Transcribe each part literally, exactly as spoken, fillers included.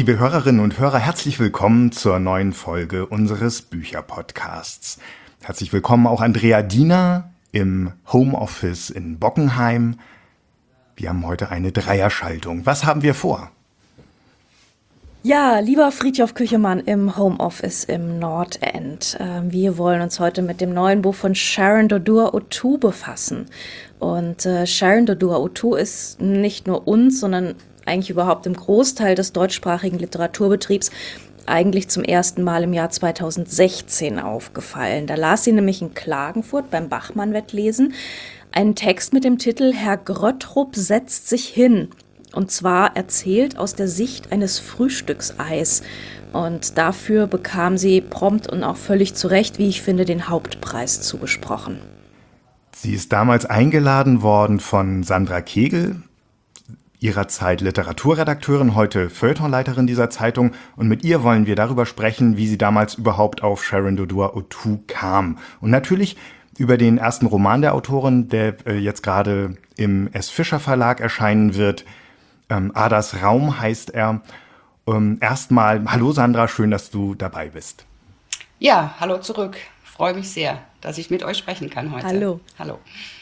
liebe Hörerinnen und Hörer, herzlich willkommen zur neuen Folge unseres Bücherpodcasts. Herzlich willkommen auch Andrea Diener im Homeoffice in Bockenheim. Wir haben heute eine Dreierschaltung. Was haben wir vor? Ja, lieber Fridtjof Küchemann im Homeoffice im Nordend. Äh, wir wollen uns heute mit dem neuen Buch von Sharon Dodua-Otoo befassen. Und äh, Sharon Dodua-Otoo ist nicht nur uns, sondern eigentlich überhaupt im Großteil des deutschsprachigen Literaturbetriebs eigentlich zum ersten Mal im Jahr zweitausendsechzehn aufgefallen. Da las sie nämlich in Klagenfurt beim Bachmann-Wettlesen einen Text mit dem Titel »Herr Gröttrup setzt sich hin«. Und zwar erzählt aus der Sicht eines Frühstückseis. Und dafür bekam sie prompt und auch völlig zu Recht, wie ich finde, den Hauptpreis zugesprochen. Sie ist damals eingeladen worden von Sandra Kegel, ihrer Zeit Literaturredakteurin, heute Feuilletonleiterin dieser Zeitung. Und mit ihr wollen wir darüber sprechen, wie sie damals überhaupt auf Sharon Dodua-Otoo kam. Und natürlich über den ersten Roman der Autorin, der äh, jetzt gerade im S. Fischer Verlag erscheinen wird. Ähm, Adas Raum heißt er. Ähm, erstmal, hallo Sandra, schön, dass du dabei bist. Ja, hallo zurück. Freue mich sehr, dass ich mit euch sprechen kann heute. Hallo. Hallo.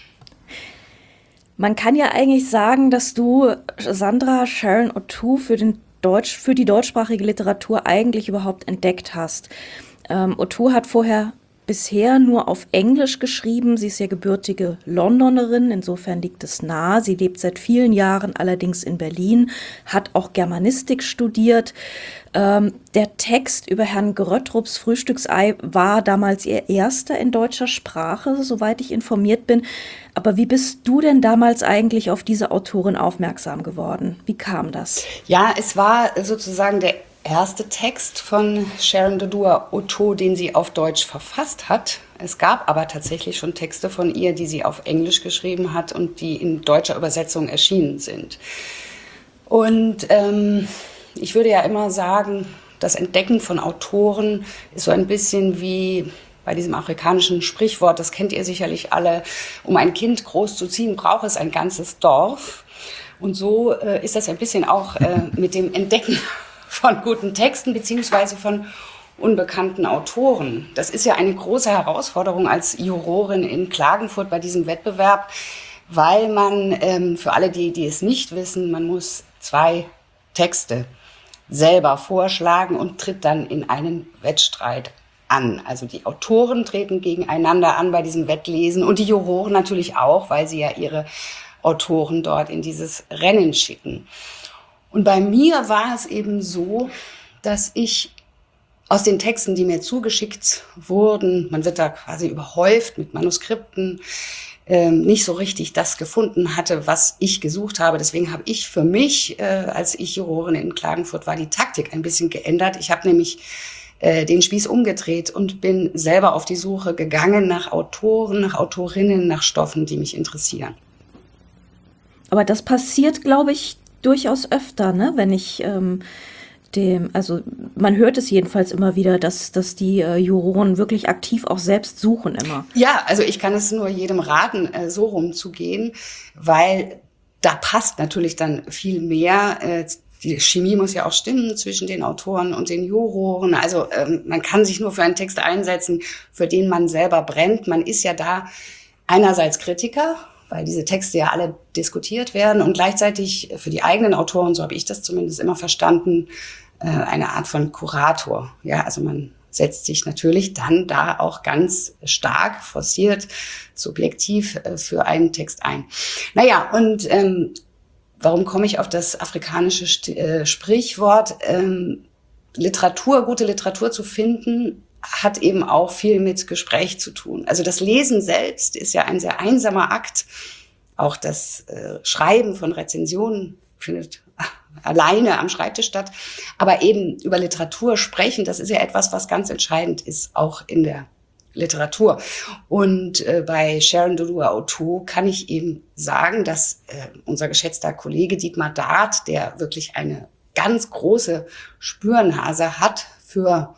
Man kann ja eigentlich sagen, dass du, Sandra, Sharon Otoo für, den Deutsch, für die deutschsprachige Literatur eigentlich überhaupt entdeckt hast. Ähm, Otoo hat vorher bisher nur auf Englisch geschrieben. Sie ist ja gebürtige Londonerin, insofern liegt es nahe. Sie lebt seit vielen Jahren allerdings in Berlin, hat auch Germanistik studiert. Ähm, der Text über Herrn Gröttrups Frühstücksei war damals ihr erster in deutscher Sprache, soweit ich informiert bin. Aber wie bist du denn damals eigentlich auf diese Autorin aufmerksam geworden? Wie kam das? Ja, es war sozusagen der erste Text von Sharon Dodua-Otoo, den sie auf Deutsch verfasst hat. Es gab aber tatsächlich schon Texte von ihr, die sie auf Englisch geschrieben hat und die in deutscher Übersetzung erschienen sind. Und ähm, ich würde ja immer sagen, das Entdecken von Autoren ist so ein bisschen wie bei diesem afrikanischen Sprichwort, das kennt ihr sicherlich alle, um ein Kind groß zu ziehen, braucht es ein ganzes Dorf. Und so äh, ist das ein bisschen auch äh, mit dem Entdecken von guten Texten beziehungsweise von unbekannten Autoren. Das ist ja eine große Herausforderung als Jurorin in Klagenfurt bei diesem Wettbewerb, weil man, ähm, für alle, die, die es nicht wissen, man muss zwei Texte selber vorschlagen und tritt dann in einen Wettstreit an. Also die Autoren treten gegeneinander an bei diesem Wettlesen und die Juroren natürlich auch, weil sie ja ihre Autoren dort in dieses Rennen schicken. Und bei mir war es eben so, dass ich aus den Texten, die mir zugeschickt wurden, man wird da quasi überhäuft mit Manuskripten, ähm, nicht so richtig das gefunden hatte, was ich gesucht habe. Deswegen habe ich für mich, äh, als ich Jurorin in Klagenfurt war, die Taktik ein bisschen geändert. Ich habe nämlich äh, den Spieß umgedreht und bin selber auf die Suche gegangen nach Autoren, nach Autorinnen, nach Stoffen, die mich interessieren. Aber das passiert, glaube ich, durchaus öfter, ne? Wenn ich ähm, dem, also man hört es jedenfalls immer wieder, dass, dass die äh, Juroren wirklich aktiv auch selbst suchen immer. Ja, also ich kann es nur jedem raten, äh, so rumzugehen, weil da passt natürlich dann viel mehr. Äh, die Chemie muss ja auch stimmen zwischen den Autoren und den Juroren. Also ähm, man kann sich nur für einen Text einsetzen, für den man selber brennt. Man ist ja da einerseits Kritiker, weil diese Texte ja alle diskutiert werden und gleichzeitig für die eigenen Autoren, so habe ich das zumindest immer verstanden, eine Art von Kurator. Ja, also man setzt sich natürlich dann da auch ganz stark, forciert, subjektiv für einen Text ein. Naja, und ähm, warum komme ich auf das afrikanische St- äh, Sprichwort? Ähm, Literatur, gute Literatur zu finden, hat eben auch viel mit Gespräch zu tun. Also das Lesen selbst ist ja ein sehr einsamer Akt. Auch das äh, Schreiben von Rezensionen findet alleine am Schreibtisch statt. Aber eben über Literatur sprechen, das ist ja etwas, was ganz entscheidend ist, auch in der Literatur. Und äh, bei Sharon Dodua-Otoo kann ich eben sagen, dass äh, unser geschätzter Kollege Dietmar Dart, der wirklich eine ganz große Spürnase hat für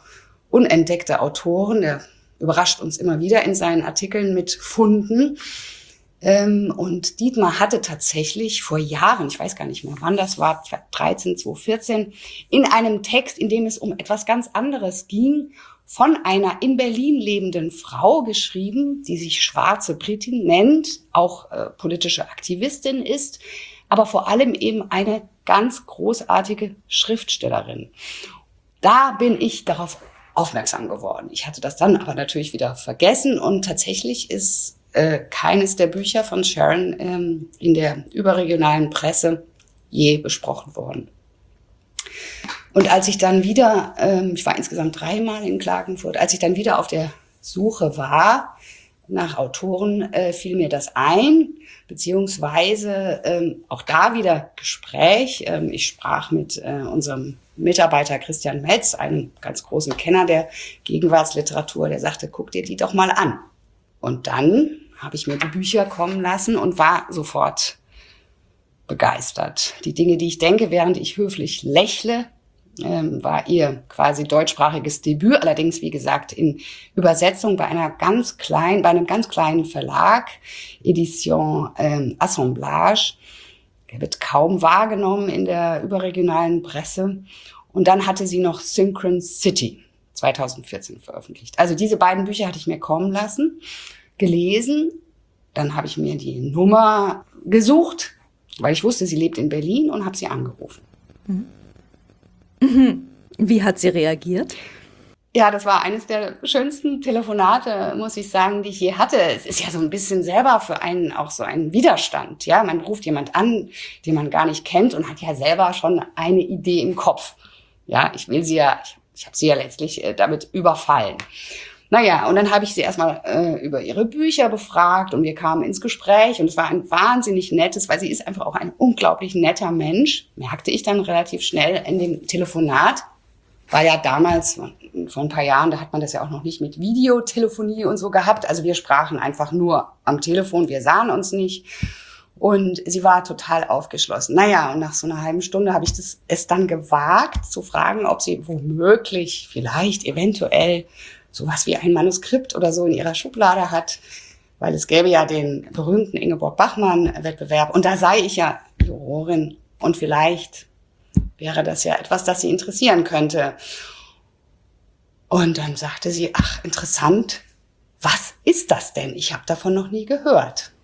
unentdeckte Autoren, der überrascht uns immer wieder in seinen Artikeln mit Funden, Ähm, und Dietmar hatte tatsächlich vor Jahren, ich weiß gar nicht mehr, wann das war, zwanzig dreizehn, zwanzig vierzehn, in einem Text, in dem es um etwas ganz anderes ging, von einer in Berlin lebenden Frau geschrieben, die sich Schwarze Britin nennt, auch äh, politische Aktivistin ist, aber vor allem eben eine ganz großartige Schriftstellerin. Da bin ich darauf aufmerksam geworden. Ich hatte das dann aber natürlich wieder vergessen und tatsächlich ist äh, keines der Bücher von Sharon ähm, in der überregionalen Presse je besprochen worden. Und als ich dann wieder, ähm, ich war insgesamt dreimal in Klagenfurt, als ich dann wieder auf der Suche war nach Autoren, äh, fiel mir das ein, beziehungsweise ähm, auch da wieder Gespräch. Ähm, ich sprach mit äh, unserem Mitarbeiter Christian Metz, einem ganz großen Kenner der Gegenwartsliteratur, der sagte, guck dir die doch mal an. Und dann habe ich mir die Bücher kommen lassen und war sofort begeistert. Die Dinge, die ich denke, während ich höflich lächle, ähm, war ihr quasi deutschsprachiges Debüt, allerdings wie gesagt in Übersetzung bei einer ganz kleinen, bei einem ganz kleinen Verlag, Edition ähm, Assemblage. Der wird kaum wahrgenommen in der überregionalen Presse. Und dann hatte sie noch Synchron City zwanzig vierzehn veröffentlicht. Also diese beiden Bücher hatte ich mir kommen lassen, gelesen. Dann habe ich mir die Nummer gesucht, weil ich wusste, sie lebt in Berlin und habe sie angerufen. Mhm. Wie hat sie reagiert? Ja, das war eines der schönsten Telefonate, muss ich sagen, die ich je hatte. Es ist ja so ein bisschen selber für einen auch so ein Widerstand. Ja, man ruft jemand an, den man gar nicht kennt und hat ja selber schon eine Idee im Kopf. Ja, ich will sie ja, ich, ich habe sie ja letztlich äh, damit überfallen. Naja, und dann habe ich sie erstmal äh, über ihre Bücher befragt und wir kamen ins Gespräch und es war ein wahnsinnig nettes, weil sie ist einfach auch ein unglaublich netter Mensch, merkte ich dann relativ schnell in dem Telefonat. War ja damals, vor ein paar Jahren, da hat man das ja auch noch nicht mit Videotelefonie und so gehabt. Also wir sprachen einfach nur am Telefon, wir sahen uns nicht. Und sie war total aufgeschlossen. Naja, und nach so einer halben Stunde habe ich das, es dann gewagt zu fragen, ob sie womöglich, vielleicht, eventuell sowas wie ein Manuskript oder so in ihrer Schublade hat, weil es gäbe ja den berühmten Ingeborg-Bachmann-Wettbewerb und da sei ich ja Jurorin und vielleicht wäre das ja etwas, das sie interessieren könnte. Und dann sagte sie, ach, interessant, was ist das denn? Ich habe davon noch nie gehört.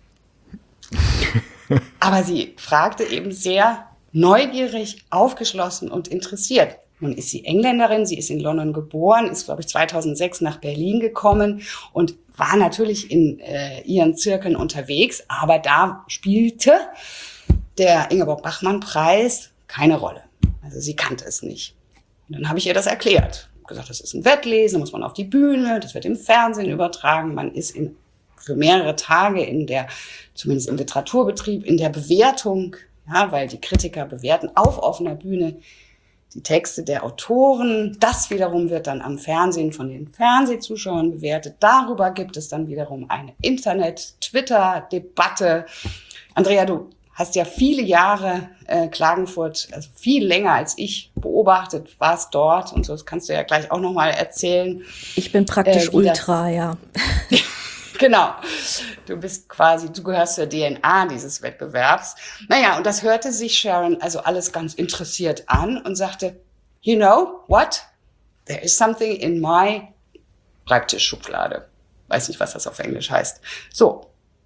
Aber sie fragte eben sehr neugierig, aufgeschlossen und interessiert. Nun ist sie Engländerin, sie ist in London geboren, ist, glaube ich, zweitausendsechs nach Berlin gekommen und war natürlich in äh, ihren Zirkeln unterwegs, aber da spielte der Ingeborg-Bachmann-Preis keine Rolle. Also sie kannte es nicht. Und dann habe ich ihr das erklärt. Ich habe gesagt, das ist ein Wettlesen, da muss man auf die Bühne, das wird im Fernsehen übertragen, man ist in, für mehrere Tage in der, zumindest im Literaturbetrieb, in der Bewertung, ja, weil die Kritiker bewerten auf offener Bühne die Texte der Autoren. Das wiederum wird dann am Fernsehen von den Fernsehzuschauern bewertet. Darüber gibt es dann wiederum eine Internet-Twitter-Debatte. Andrea, du hast ja viele Jahre äh, Klagenfurt, also viel länger als ich, beobachtet, warst dort und so, das kannst du ja gleich auch nochmal erzählen. Ich bin praktisch äh, Ultra, das, ja. Genau, du bist quasi, du gehörst zur D N A dieses Wettbewerbs. Naja, und das hörte sich Sharon also alles ganz interessiert an und sagte, you know what, there is something in my Schreibtischschublade. Weiß nicht, was das auf Englisch heißt. So.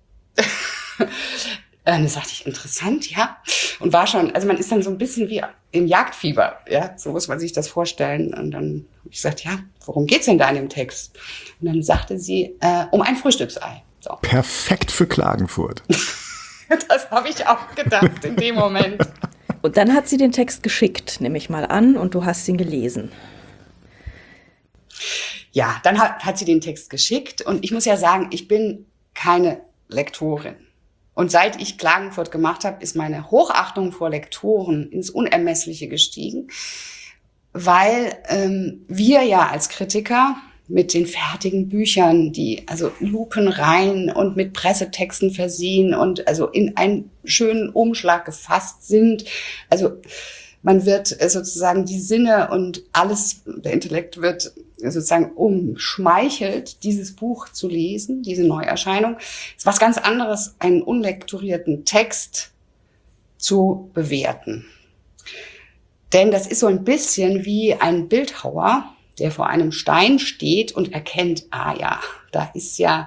Dann sagte ich, interessant, ja. Und war schon, also man ist dann so ein bisschen wie im Jagdfieber, ja. So muss man sich das vorstellen. Und dann habe ich gesagt, ja, worum geht's denn da in dem Text? Und dann sagte sie, äh, um ein Frühstücksei. So. Perfekt für Klagenfurt. Das habe ich auch gedacht in dem Moment. Und dann hat sie den Text geschickt, nehme ich mal an, und du hast ihn gelesen. Ja, dann hat, hat sie den Text geschickt. Und ich muss ja sagen, ich bin keine Lektorin. Und seit ich Klagenfurt gemacht habe, ist meine Hochachtung vor Lektoren ins Unermessliche gestiegen, weil ähm, wir ja als Kritiker mit den fertigen Büchern, die also lupenrein und mit Pressetexten versehen und also in einen schönen Umschlag gefasst sind, also Man wird äh, sozusagen die Sinne und alles, der Intellekt wird sozusagen umschmeichelt, dieses Buch zu lesen, diese Neuerscheinung. Es ist was ganz anderes, einen unlektorierten Text zu bewerten. Denn das ist so ein bisschen wie ein Bildhauer, der vor einem Stein steht und erkennt, ah ja, da ist ja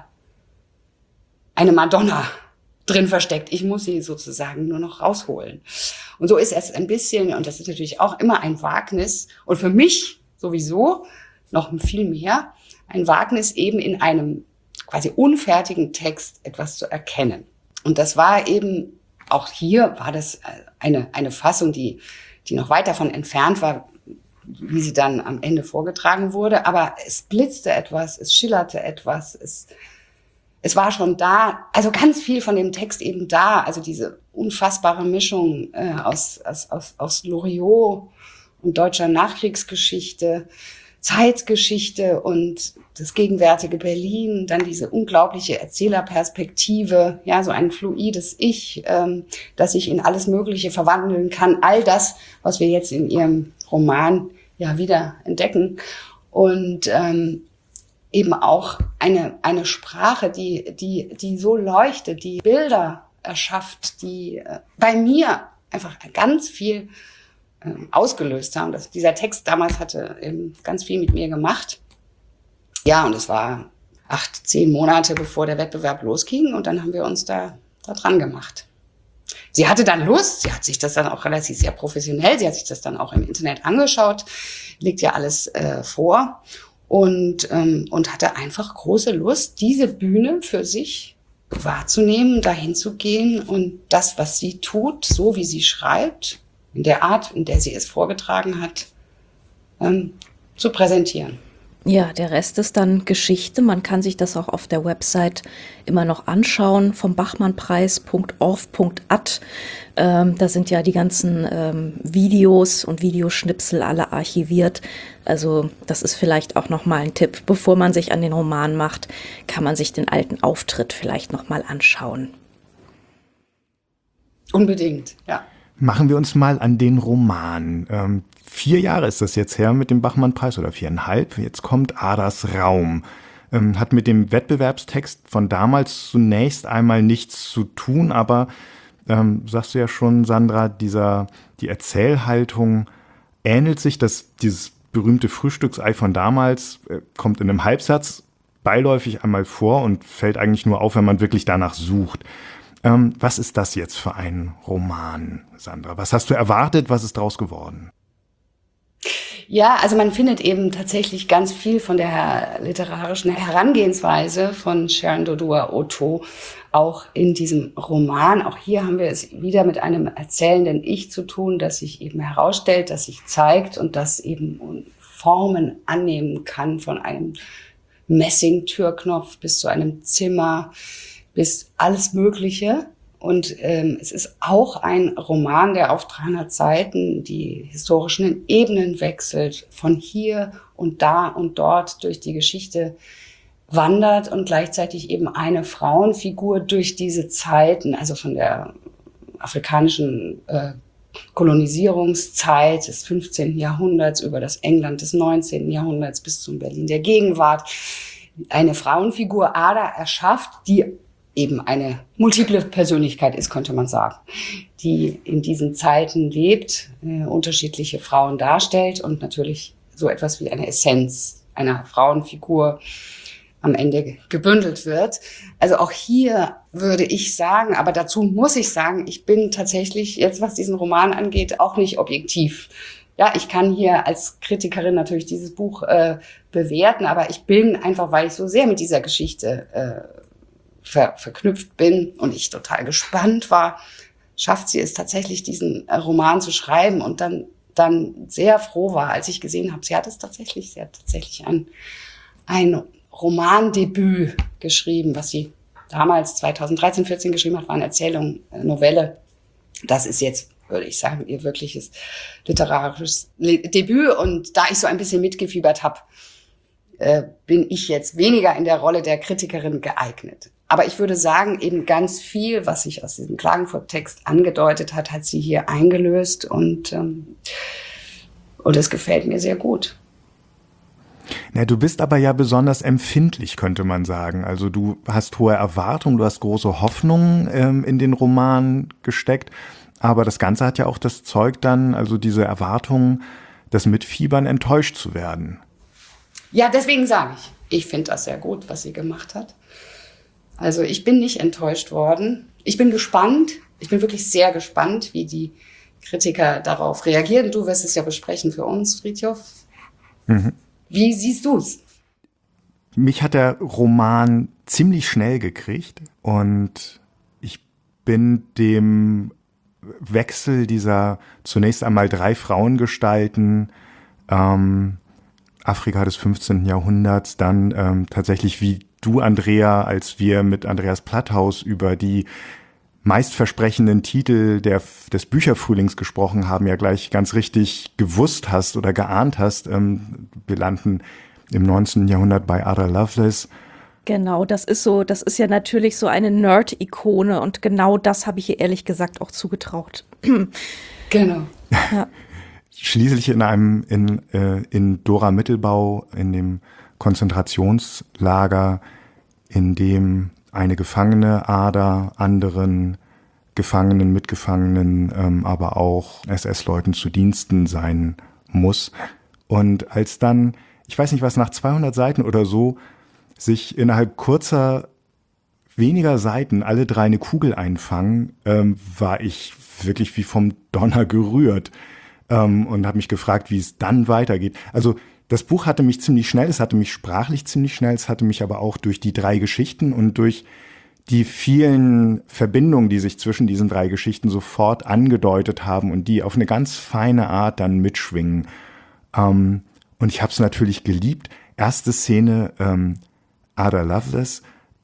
eine Madonna drin versteckt. Ich muss sie sozusagen nur noch rausholen. Und so ist es ein bisschen, und das ist natürlich auch immer ein Wagnis, und für mich sowieso noch viel mehr, ein Wagnis eben in einem quasi unfertigen Text etwas zu erkennen. Und das war eben, auch hier war das eine, eine Fassung, die, die noch weit davon entfernt war, wie sie dann am Ende vorgetragen wurde. Aber es blitzte etwas, es schillerte etwas, es, es war schon da, also ganz viel von dem Text eben da, also diese unfassbare Mischung äh, aus, aus, aus, aus Loriot und deutscher Nachkriegsgeschichte, Zeitgeschichte und das gegenwärtige Berlin, dann diese unglaubliche Erzählerperspektive, ja, so ein fluides Ich, ähm, das sich in alles Mögliche verwandeln kann. All das, was wir jetzt in ihrem Roman ja wieder entdecken. Und ähm, eben auch eine eine Sprache, die die die so leuchtet, die Bilder erschafft, die äh, bei mir einfach ganz viel äh, ausgelöst haben. Das, dieser Text damals hatte eben ganz viel mit mir gemacht. Ja, und es war acht, zehn Monate, bevor der Wettbewerb losging, und dann haben wir uns da, da dran gemacht. Sie hatte dann Lust, sie hat sich das dann auch relativ sehr professionell, sie hat sich das dann auch im Internet angeschaut, legt ja alles äh, vor. Und, ähm, und hatte einfach große Lust, diese Bühne für sich wahrzunehmen, dahin zu gehen und das, was sie tut, so wie sie schreibt, in der Art, in der sie es vorgetragen hat, ähm, zu präsentieren. Ja, der Rest ist dann Geschichte. Man kann sich das auch auf der Website immer noch anschauen, vom bachmannpreis punkt org punkt a t. Ähm, da sind ja die ganzen ähm, Videos und Videoschnipsel alle archiviert. Also das ist vielleicht auch nochmal ein Tipp. Bevor man sich an den Roman macht, kann man sich den alten Auftritt vielleicht nochmal anschauen. Unbedingt, ja. Machen wir uns mal an den Roman. Ähm, vier Jahre ist das jetzt her mit dem Bachmann-Preis oder viereinhalb. Jetzt kommt Adas Raum. Ähm, hat mit dem Wettbewerbstext von damals zunächst einmal nichts zu tun, aber ähm, sagst du ja schon, Sandra, dieser, die Erzählhaltung ähnelt sich, dass dieses berühmte Frühstücksei von damals äh, kommt in einem Halbsatz beiläufig einmal vor und fällt eigentlich nur auf, wenn man wirklich danach sucht. Ähm, was ist das jetzt für ein Roman, Sandra? Was hast du erwartet? Was ist draus geworden? Ja, also man findet eben tatsächlich ganz viel von der literarischen Herangehensweise von Sharon Dodua-Otto auch in diesem Roman. Auch hier haben wir es wieder mit einem erzählenden Ich zu tun, das sich eben herausstellt, das sich zeigt und das eben Formen annehmen kann, von einem Messingtürknopf bis zu einem Zimmer, bis alles Mögliche. Und ähm, es ist auch ein Roman, der auf dreihundert Seiten die historischen Ebenen wechselt, von hier und da und dort durch die Geschichte wandert und gleichzeitig eben eine Frauenfigur durch diese Zeiten, also von der afrikanischen äh, Kolonisierungszeit des fünfzehnten Jahrhunderts über das England des neunzehnten Jahrhunderts bis zum Berlin der Gegenwart, eine Frauenfigur Ada erschafft, die eben eine multiple Persönlichkeit ist, könnte man sagen, die in diesen Zeiten lebt, äh, unterschiedliche Frauen darstellt und natürlich so etwas wie eine Essenz einer Frauenfigur am Ende gebündelt wird. Also auch hier würde ich sagen, aber dazu muss ich sagen, ich bin tatsächlich jetzt, was diesen Roman angeht, auch nicht objektiv. Ja, ich kann hier als Kritikerin natürlich dieses Buch äh, bewerten, aber ich bin einfach, weil ich so sehr mit dieser Geschichte äh, Ver, verknüpft bin und ich total gespannt war, schafft sie es tatsächlich, diesen Roman zu schreiben und dann, dann sehr froh war, als ich gesehen habe, sie hat es tatsächlich, sie hat tatsächlich ein, ein Romandebüt geschrieben, was sie damals zweitausenddreizehn, vierzehn geschrieben hat, war eine Erzählung, eine Novelle. Das ist jetzt, würde ich sagen, ihr wirkliches literarisches Debüt und da ich so ein bisschen mitgefiebert habe, bin ich jetzt weniger in der Rolle der Kritikerin geeignet. aber ich würde sagen, eben ganz viel, was sich aus diesem Klagenfurt-Text angedeutet hat, hat sie hier eingelöst und, ähm, und das gefällt mir sehr gut. Na, du bist aber ja besonders empfindlich, könnte man sagen. Also du hast hohe Erwartungen, du hast große Hoffnungen ähm, in den Roman gesteckt, aber das Ganze hat ja auch das Zeug dann, also diese Erwartungen, das Mitfiebern, enttäuscht zu werden. Ja, deswegen sage ich, ich finde das sehr gut, was sie gemacht hat. Also ich bin nicht enttäuscht worden. Ich bin gespannt, ich bin wirklich sehr gespannt, wie die Kritiker darauf reagieren. Du wirst es ja besprechen für uns, Frithjof. Mhm. Wie siehst du's? Mich hat der Roman ziemlich schnell gekriegt und ich bin dem Wechsel dieser zunächst einmal drei Frauengestalten, ähm, Afrika des fünfzehnten. Jahrhunderts, dann ähm, tatsächlich wie du, Andrea, als wir mit Andreas Platthaus über die meistversprechenden Titel der, des Bücherfrühlings gesprochen haben, ja gleich ganz richtig gewusst hast oder geahnt hast. Ähm, wir landen im neunzehnten. Jahrhundert bei Ada Lovelace. Genau, das ist so, das ist ja natürlich so eine Nerd-Ikone und genau das habe ich ihr ehrlich gesagt auch zugetraut. Genau. Ja. Schließlich in einem, in, äh, in Dora Mittelbau, in dem Konzentrationslager, in dem eine Gefangene Ada anderen Gefangenen, Mitgefangenen, ähm, aber auch S S-Leuten zu Diensten sein muss. Und als dann, ich weiß nicht was, nach zweihundert Seiten oder so, sich innerhalb kurzer, weniger Seiten alle drei eine Kugel einfangen, ähm, war ich wirklich wie vom Donner gerührt ähm, und habe mich gefragt, wie es dann weitergeht. Also das Buch hatte mich ziemlich schnell, es hatte mich sprachlich ziemlich schnell, es hatte mich aber auch durch die drei Geschichten und durch die vielen Verbindungen, die sich zwischen diesen drei Geschichten sofort angedeutet haben und die auf eine ganz feine Art dann mitschwingen. Ähm, und ich habe es natürlich geliebt. Erste Szene, ähm, Ada Lovelace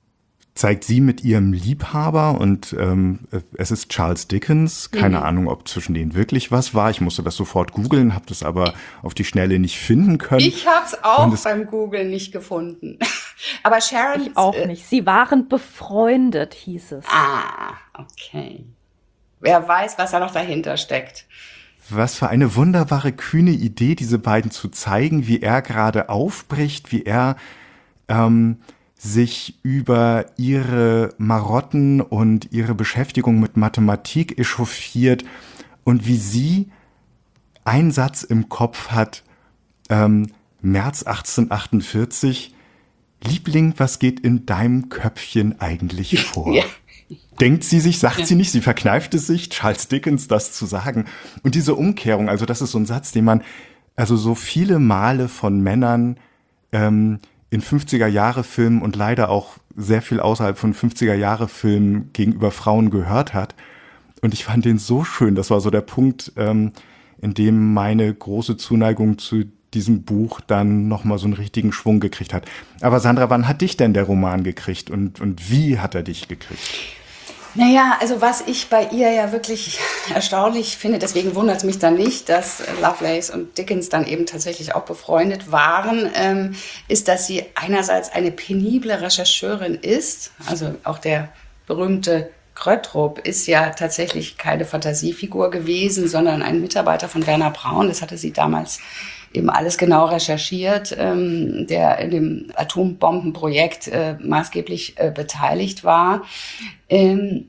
zeigt sie mit ihrem Liebhaber und ähm, es ist Charles Dickens. Keine mhm. Ahnung, ob zwischen denen wirklich was war. Ich musste das sofort googeln, habe das aber auf die Schnelle nicht finden können. Ich habe es auch beim Googlen nicht gefunden. Aber Sharon... Ich auch äh, nicht. Sie waren befreundet, hieß es. Ah, okay. Wer weiß, was da noch dahinter steckt. Was für eine wunderbare, kühne Idee, diese beiden zu zeigen, wie er gerade aufbricht, wie er... Ähm, sich über ihre Marotten und ihre Beschäftigung mit Mathematik echauffiert und wie sie einen Satz im Kopf hat, ähm, März achtzehnhundertachtundvierzig, Liebling, was geht in deinem Köpfchen eigentlich vor? Ja. Denkt sie sich, sagt ja. sie nicht, sie verkneift es sich, Charles Dickens das zu sagen. Und diese Umkehrung, also das ist so ein Satz, den man also so viele Male von Männern ähm, in fünfziger-Jahre-Filmen und leider auch sehr viel außerhalb von fünfziger-Jahre-Filmen gegenüber Frauen gehört hat. Und ich fand den so schön. Das war so der Punkt, ähm, in dem meine große Zuneigung zu diesem Buch dann nochmal so einen richtigen Schwung gekriegt hat. Aber Sandra, wann hat dich denn der Roman gekriegt und, und wie hat er dich gekriegt? Naja, also was ich bei ihr ja wirklich erstaunlich finde, deswegen wundert es mich dann nicht, dass Lovelace und Dickens dann eben tatsächlich auch befreundet waren, ähm, ist, dass sie einerseits eine penible Rechercheurin ist. Also auch der berühmte Gröttrup ist ja tatsächlich keine Fantasiefigur gewesen, sondern ein Mitarbeiter von Werner Braun. Das hatte sie damals eben alles genau recherchiert, ähm, der in dem Atombombenprojekt äh, maßgeblich äh, beteiligt war. Ähm,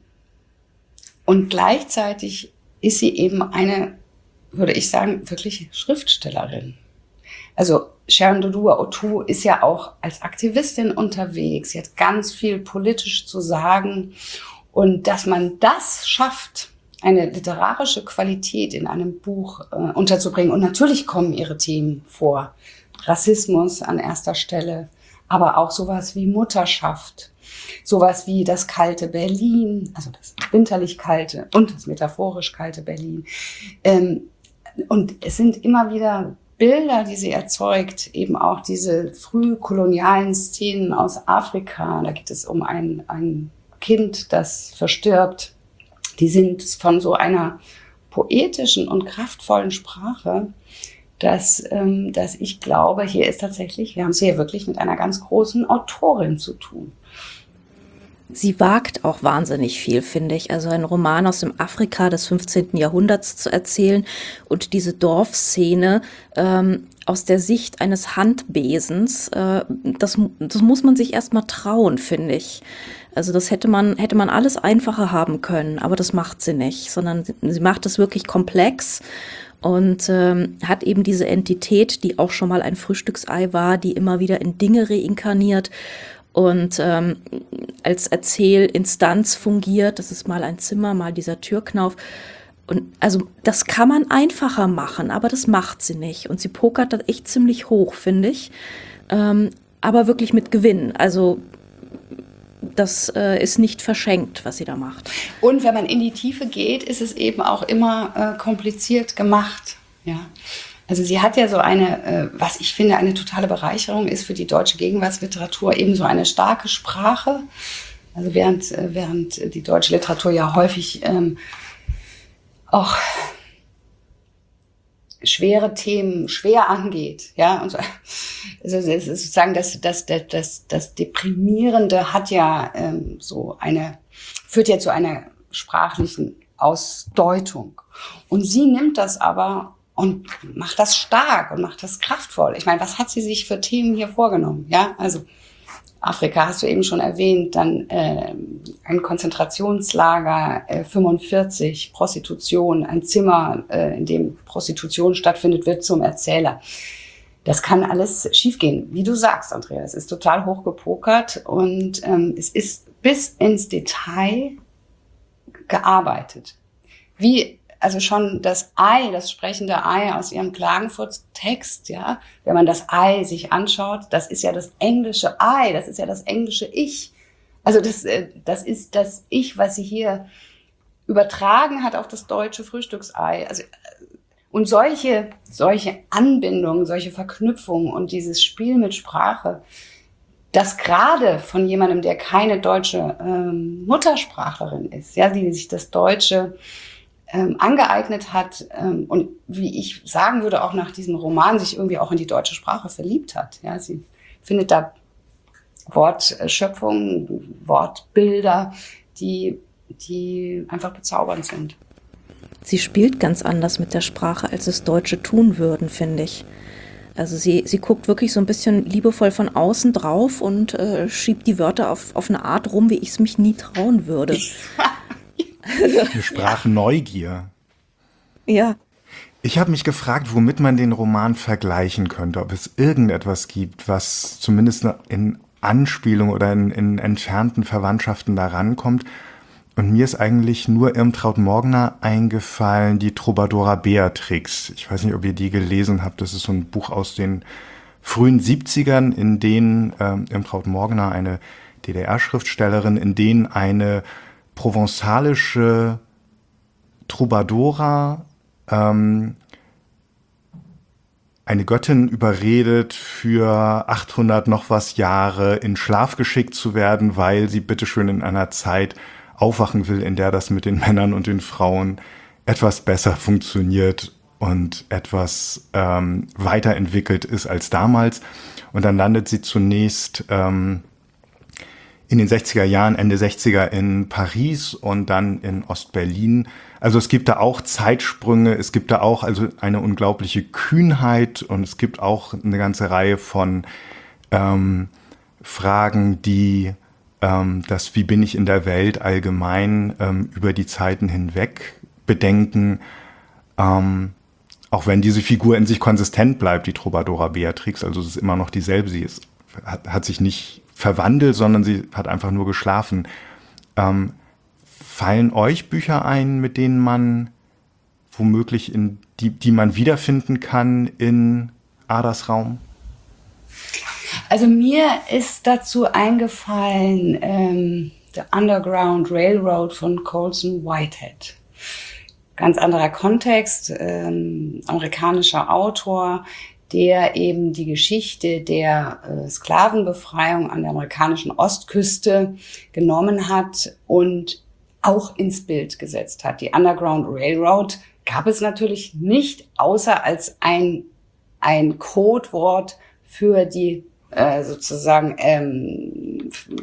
und gleichzeitig ist sie eben eine, würde ich sagen, wirklich Schriftstellerin. Also Sharon Dodua-Otoo ist ja auch als Aktivistin unterwegs. Sie hat ganz viel politisch zu sagen. Und dass man das schafft, eine literarische Qualität in einem Buch äh, unterzubringen. Und natürlich kommen ihre Themen vor. Rassismus an erster Stelle, aber auch sowas wie Mutterschaft, sowas wie das kalte Berlin, also das winterlich kalte und das metaphorisch kalte Berlin. Ähm, und es sind immer wieder Bilder, die sie erzeugt, eben auch diese frühkolonialen Szenen aus Afrika. Da geht es um ein, ein Kind, das verstirbt. Die sind von so einer poetischen und kraftvollen Sprache, dass, ähm, dass ich glaube, hier ist tatsächlich, wir haben es hier wirklich mit einer ganz großen Autorin zu tun. Sie wagt auch wahnsinnig viel, finde ich. Also einen Roman aus dem Afrika des fünfzehnten Jahrhunderts zu erzählen und diese Dorfszene ähm, aus der Sicht eines Handbesens, äh, das, das muss man sich erstmal trauen, finde ich. Also das hätte man, hätte man alles einfacher haben können, aber das macht sie nicht, sondern sie, sie macht es wirklich komplex und ähm, hat eben diese Entität, die auch schon mal ein Frühstücksei war, die immer wieder in Dinge reinkarniert und ähm, als Erzählinstanz fungiert. Das ist mal ein Zimmer, mal dieser Türknauf. Und also das kann man einfacher machen, aber das macht sie nicht. Und sie pokert das echt ziemlich hoch, finde ich. Ähm, aber wirklich mit Gewinn. Also das äh, ist nicht verschenkt, was sie da macht. Und wenn man in die Tiefe geht, ist es eben auch immer äh, kompliziert gemacht. Ja. Also sie hat ja so eine, äh, was ich finde, eine totale Bereicherung ist für die deutsche Gegenwartsliteratur, eben so eine starke Sprache. Also während, äh, während die deutsche Literatur ja häufig ähm, auch schwere Themen schwer angeht, ja, und so. Also es ist sozusagen das, das, das, das, das Deprimierende hat ja ähm, so eine, führt ja zu einer sprachlichen Ausdeutung. Und sie nimmt das aber und macht das stark und macht das kraftvoll. Ich meine, was hat sie sich für Themen hier vorgenommen? Ja, also Afrika hast du eben schon erwähnt, dann äh, ein Konzentrationslager, äh, fünfundvierzig, Prostitution, ein Zimmer, äh, in dem Prostitution stattfindet, wird zum Erzähler. Das kann alles schiefgehen, wie du sagst, Andrea. Es ist total hochgepokert und ähm, es ist bis ins Detail gearbeitet. Wie also schon das Ei, das sprechende Ei aus ihrem Klagenfurt-Text, ja, wenn man das Ei sich anschaut, das ist ja das englische Ei, das ist ja das englische Ich. Also das, das ist das Ich, was sie hier übertragen hat auf das deutsche Frühstücksei. Also, und solche, solche Anbindungen, solche Verknüpfungen und dieses Spiel mit Sprache, das gerade von jemandem, der keine deutsche ähm, Muttersprachlerin ist, ja, die sich das Deutsche Ähm, angeeignet hat ähm, und wie ich sagen würde, auch nach diesem Roman sich irgendwie auch in die deutsche Sprache verliebt hat. Ja, sie findet da Wortschöpfungen, Wortbilder, die, die einfach bezaubernd sind. Sie spielt ganz anders mit der Sprache, als es Deutsche tun würden, finde ich. Also sie, sie guckt wirklich so ein bisschen liebevoll von außen drauf und äh, schiebt die Wörter auf, auf eine Art rum, wie ich es mich nie trauen würde. Eine Sprachneugier. Ja. Ich habe mich gefragt, womit man den Roman vergleichen könnte, ob es irgendetwas gibt, was zumindest in Anspielung oder in, in entfernten Verwandtschaften da rankommt. Und mir ist eigentlich nur Irmtraud Morgner eingefallen, die Trobadora Beatrix. Ich weiß nicht, ob ihr die gelesen habt. Das ist so ein Buch aus den frühen siebzigern, in denen ähm, Irmtraud Morgner, eine D D R-Schriftstellerin, in denen eine provenzalische Trobadora ähm, eine Göttin überredet, für achthundert noch was Jahre in Schlaf geschickt zu werden, weil sie bitteschön in einer Zeit aufwachen will, in der das mit den Männern und den Frauen etwas besser funktioniert und etwas ähm, weiterentwickelt ist als damals. Und dann landet sie zunächst ähm, in den sechziger Jahren, Ende sechziger in Paris und dann in Ostberlin. Also es gibt da auch Zeitsprünge, es gibt da auch also eine unglaubliche Kühnheit und es gibt auch eine ganze Reihe von ähm, Fragen, die ähm, das Wie bin ich in der Welt allgemein ähm, über die Zeiten hinweg bedenken. Ähm, auch wenn diese Figur in sich konsistent bleibt, die Trobadora Beatrix, also es ist immer noch dieselbe, sie ist, hat, hat sich nicht verwandelt, sondern sie hat einfach nur geschlafen. Ähm, fallen euch Bücher ein, mit denen man womöglich in die, die man wiederfinden kann in Adas Raum? Also mir ist dazu eingefallen ähm, The Underground Railroad von Colson Whitehead. Ganz anderer Kontext, ähm, amerikanischer Autor, der eben die Geschichte der äh, Sklavenbefreiung an der amerikanischen Ostküste genommen hat und auch ins Bild gesetzt hat. Die Underground Railroad gab es natürlich nicht, außer als ein, ein Codewort für die äh, sozusagen ähm,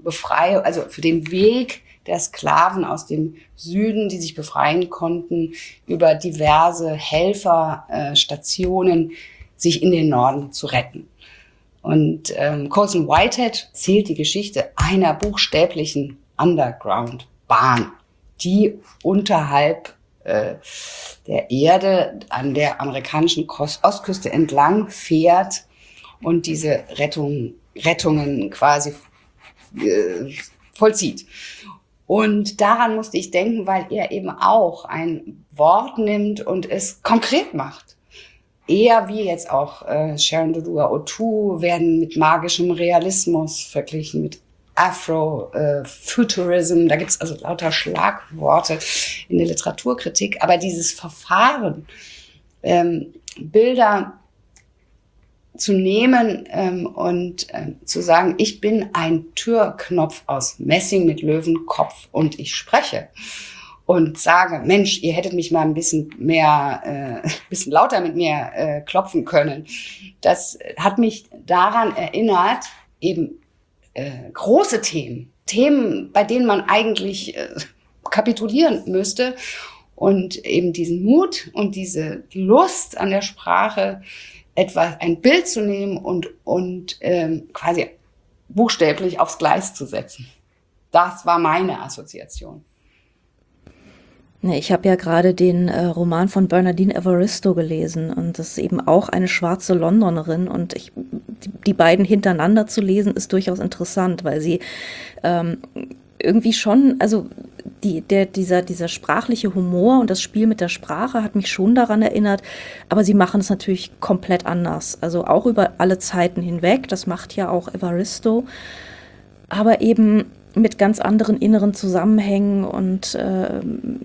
Befreiung, also für den Weg der Sklaven aus dem Süden, die sich befreien konnten, über diverse Helferstationen, äh, sich in den Norden zu retten. Und ähm, Colson Whitehead zählt die Geschichte einer buchstäblichen Underground-Bahn, die unterhalb äh, der Erde an der amerikanischen Ostküste entlang fährt und diese Rettung, Rettungen quasi äh, vollzieht. Und daran musste ich denken, weil er eben auch ein Wort nimmt und es konkret macht. Eher wie jetzt auch äh, Sharon Dodua-Otoo werden mit magischem Realismus verglichen, mit Afro-Futurism. Äh, da gibt's also lauter Schlagworte in der Literaturkritik. Aber dieses Verfahren, ähm, Bilder zu nehmen ähm, und ähm, zu sagen, ich bin ein Türknopf aus Messing mit Löwenkopf und ich spreche und sage, Mensch, ihr hättet mich mal ein bisschen mehr, äh, bisschen lauter mit mir äh, klopfen können. Das hat mich daran erinnert, eben äh, große Themen, Themen, bei denen man eigentlich äh, kapitulieren müsste und eben diesen Mut und diese Lust an der Sprache, etwas, ein Bild zu nehmen und, und ähm, quasi buchstäblich aufs Gleis zu setzen. Das war meine Assoziation. Nee, ich habe ja gerade den äh, Roman von Bernardine Evaristo gelesen und das ist eben auch eine schwarze Londonerin und ich, die, die beiden hintereinander zu lesen ist durchaus interessant, weil sie ähm, irgendwie schon, also die, der, dieser, dieser sprachliche Humor und das Spiel mit der Sprache hat mich schon daran erinnert, aber sie machen es natürlich komplett anders, also auch über alle Zeiten hinweg, das macht ja auch Evaristo, aber eben mit ganz anderen inneren Zusammenhängen und äh,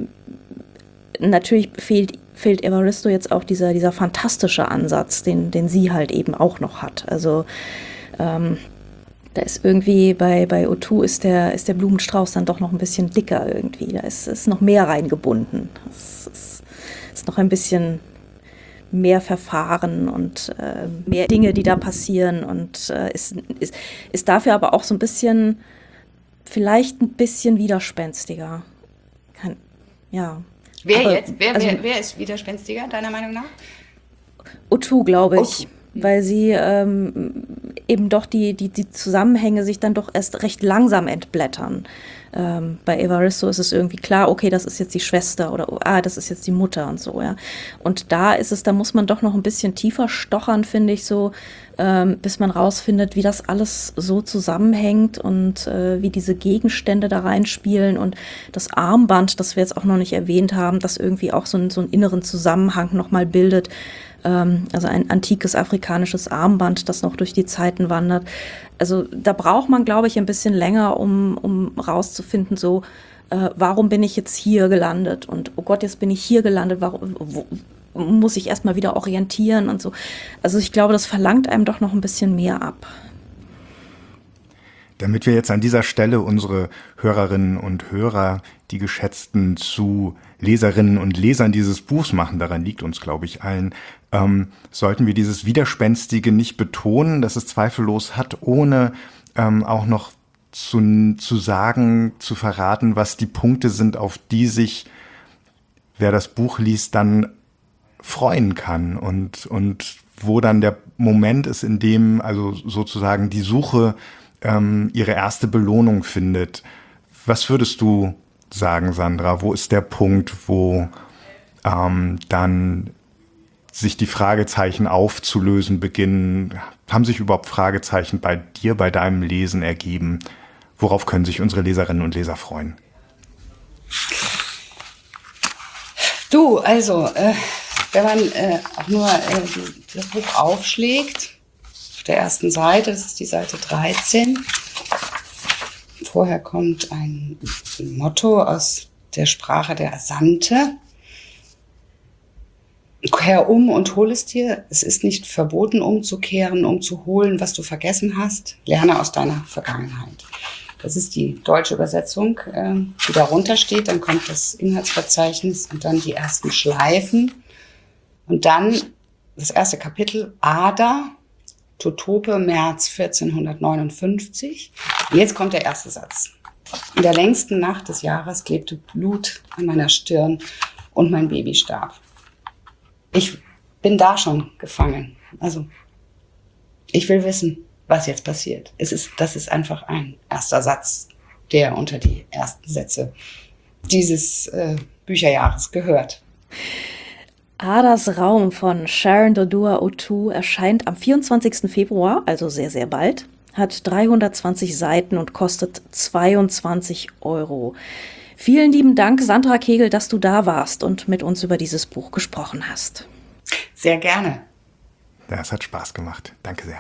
natürlich fehlt, fehlt Evaristo jetzt auch dieser, dieser fantastische Ansatz, den, den sie halt eben auch noch hat. Also ähm, da ist irgendwie bei, bei Otoo ist der, ist der Blumenstrauß dann doch noch ein bisschen dicker irgendwie. Da ist, ist noch mehr reingebunden. Es ist, ist noch ein bisschen mehr Verfahren und äh, mehr Dinge, die da passieren und äh, ist, ist, ist dafür aber auch so ein bisschen, vielleicht ein bisschen widerspenstiger. Kann, ja. Wer aber, jetzt? Wer, also, wer, wer ist widerspenstiger, deiner Meinung nach? Otoo, glaube ich. Otoo. Weil sie ähm, eben doch die, die, die Zusammenhänge sich dann doch erst recht langsam entblättern. Ähm, bei Evaristo ist es irgendwie klar, okay, das ist jetzt die Schwester oder oh, ah, das ist jetzt die Mutter und so, ja. Und da ist es, da muss man doch noch ein bisschen tiefer stochern, finde ich so, ähm, bis man rausfindet, wie das alles so zusammenhängt und äh, wie diese Gegenstände da reinspielen und das Armband, das wir jetzt auch noch nicht erwähnt haben, das irgendwie auch so, ein, so einen inneren Zusammenhang nochmal bildet. Also ein antikes afrikanisches Armband, das noch durch die Zeiten wandert. Also da braucht man, glaube ich, ein bisschen länger, um, um rauszufinden, so, äh, warum bin ich jetzt hier gelandet? Und oh Gott, jetzt bin ich hier gelandet, warum wo, muss ich erstmal wieder orientieren und so. Also ich glaube, das verlangt einem doch noch ein bisschen mehr ab. Damit wir jetzt an dieser Stelle unsere Hörerinnen und Hörer, die Geschätzten, zu Leserinnen und Lesern dieses Buchs machen, daran liegt uns, glaube ich, allen, ähm, sollten wir dieses Widerspenstige nicht betonen, dass es zweifellos hat, ohne ähm, auch noch zu, zu sagen, zu verraten, was die Punkte sind, auf die sich, wer das Buch liest, dann freuen kann und, und wo dann der Moment ist, in dem also sozusagen die Suche ähm, ihre erste Belohnung findet. Was würdest du sagen, Sandra? Wo ist der Punkt, wo ähm, dann sich die Fragezeichen aufzulösen beginnen? Haben sich überhaupt Fragezeichen bei dir, bei deinem Lesen ergeben? Worauf können sich unsere Leserinnen und Leser freuen? Du, also, äh, wenn man äh, auch nur äh, die, das Buch aufschlägt, auf der ersten Seite, das ist die Seite dreizehn, vorher kommt ein Motto aus der Sprache der Asante. Kehr um und hol es dir. Es ist nicht verboten, umzukehren, um zu holen, was du vergessen hast. Lerne aus deiner Vergangenheit. Das ist die deutsche Übersetzung, die darunter steht. Dann kommt das Inhaltsverzeichnis und dann die ersten Schleifen. Und dann das erste Kapitel, Ada, Totope, März vierzehnhundertneunundfünfzig. Jetzt kommt der erste Satz. In der längsten Nacht des Jahres klebte Blut an meiner Stirn und mein Baby starb. Ich bin da schon gefangen. Also, ich will wissen, was jetzt passiert. Es ist, das ist einfach ein erster Satz, der unter die ersten Sätze dieses äh, Bücherjahres gehört. Adas Raum von Sharon Dodua Otoo erscheint am vierundzwanzigsten Februar, also sehr, sehr bald, hat dreihundertzwanzig Seiten und kostet zweiundzwanzig Euro. Vielen lieben Dank, Sandra Kegel, dass du da warst und mit uns über dieses Buch gesprochen hast. Sehr gerne. Ja, es hat Spaß gemacht. Danke sehr.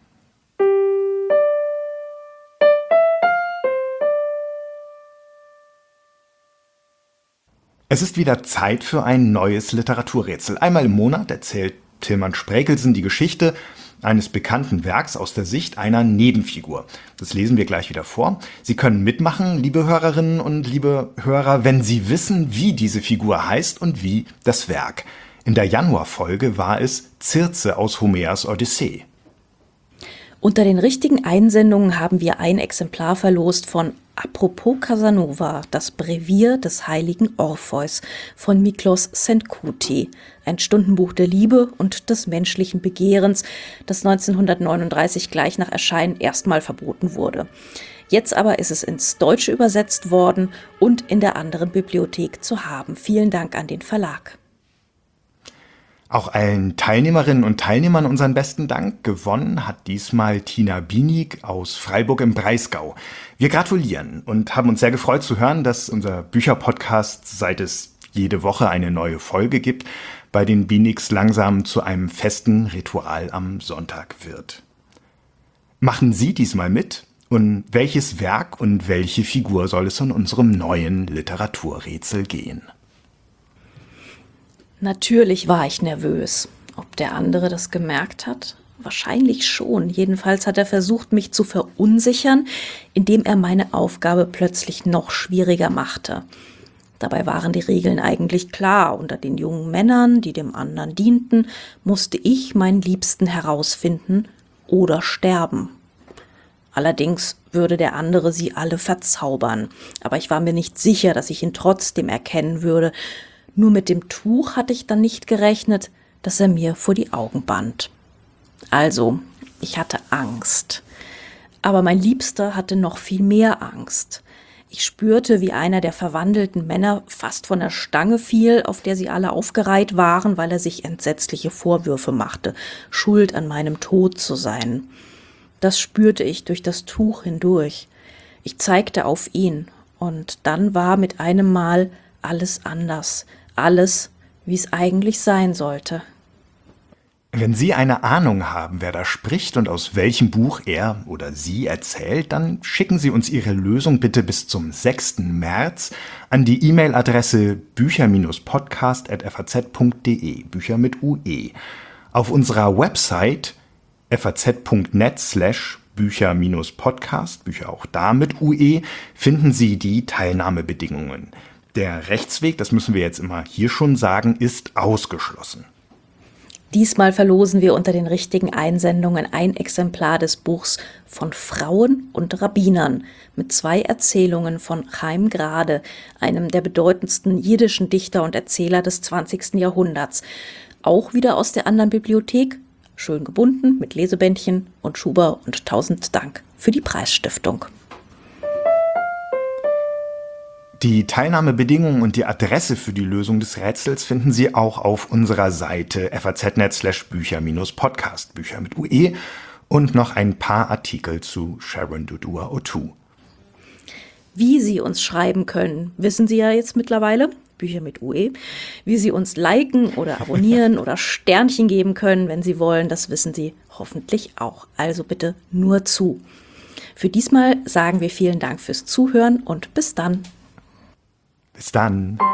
Es ist wieder Zeit für ein neues Literaturrätsel. Einmal im Monat erzählt Tilman Spräkelsen die Geschichte eines bekannten Werks aus der Sicht einer Nebenfigur. Das lesen wir gleich wieder vor. Sie können mitmachen, liebe Hörerinnen und liebe Hörer, wenn Sie wissen, wie diese Figur heißt und wie das Werk. In der Januarfolge war es Circe aus Homers Odyssee. Unter den richtigen Einsendungen haben wir ein Exemplar verlost von Apropos Casanova, das Brevier des heiligen Orpheus von Miklos Senkuti, ein Stundenbuch der Liebe und des menschlichen Begehrens, das neunzehnhundertneununddreißig gleich nach Erscheinen erstmal verboten wurde. Jetzt aber ist es ins Deutsche übersetzt worden und in der anderen Bibliothek zu haben. Vielen Dank an den Verlag. Auch allen Teilnehmerinnen und Teilnehmern unseren besten Dank. Gewonnen hat diesmal Tina Bienig aus Freiburg im Breisgau. Wir gratulieren und haben uns sehr gefreut zu hören, dass unser Bücherpodcast, seit es jede Woche eine neue Folge gibt, bei den Bienigs langsam zu einem festen Ritual am Sonntag wird. Machen Sie diesmal mit? Und welches Werk und welche Figur soll es in unserem neuen Literaturrätsel gehen? Natürlich war ich nervös. Ob der andere das gemerkt hat? Wahrscheinlich schon. Jedenfalls hat er versucht, mich zu verunsichern, indem er meine Aufgabe plötzlich noch schwieriger machte. Dabei waren die Regeln eigentlich klar. Unter den jungen Männern, die dem anderen dienten, musste ich meinen Liebsten herausfinden oder sterben. Allerdings würde der andere sie alle verzaubern. Aber ich war mir nicht sicher, dass ich ihn trotzdem erkennen würde. Nur mit dem Tuch hatte ich dann nicht gerechnet, dass er mir vor die Augen band. Also, ich hatte Angst. Aber mein Liebster hatte noch viel mehr Angst. Ich spürte, wie einer der verwandelten Männer fast von der Stange fiel, auf der sie alle aufgereiht waren, weil er sich entsetzliche Vorwürfe machte, schuld an meinem Tod zu sein. Das spürte ich durch das Tuch hindurch. Ich zeigte auf ihn, und dann war mit einem Mal alles anders. Alles, wie es eigentlich sein sollte. Wenn Sie eine Ahnung haben, wer da spricht und aus welchem Buch er oder sie erzählt, dann schicken Sie uns Ihre Lösung bitte bis zum sechsten März an die E-Mail-Adresse bücher podcast at f a z punkt d e, Bücher mit U E. Auf unserer Website f a z punkt net slash Bücher Podcast, Bücher auch da mit U E, finden Sie die Teilnahmebedingungen. Der Rechtsweg, das müssen wir jetzt immer hier schon sagen, ist ausgeschlossen. Diesmal verlosen wir unter den richtigen Einsendungen ein Exemplar des Buchs von Frauen und Rabbinern mit zwei Erzählungen von Chaim Grade, einem der bedeutendsten jiddischen Dichter und Erzähler des zwanzigsten Jahrhunderts. Auch wieder aus der anderen Bibliothek, schön gebunden mit Lesebändchen und Schuber, und tausend Dank für die Preisstiftung. Die Teilnahmebedingungen und die Adresse für die Lösung des Rätsels finden Sie auch auf unserer Seite f a z punkt net slash Bücher Podcast, Bücher mit U E, und noch ein paar Artikel zu Sharon Dodua Otoo. Wie Sie uns schreiben können, wissen Sie ja jetzt mittlerweile, Bücher mit U E. Wie Sie uns liken oder abonnieren oder Sternchen geben können, wenn Sie wollen, das wissen Sie hoffentlich auch. Also bitte nur zu. Für diesmal sagen wir vielen Dank fürs Zuhören und bis dann. Bis dann.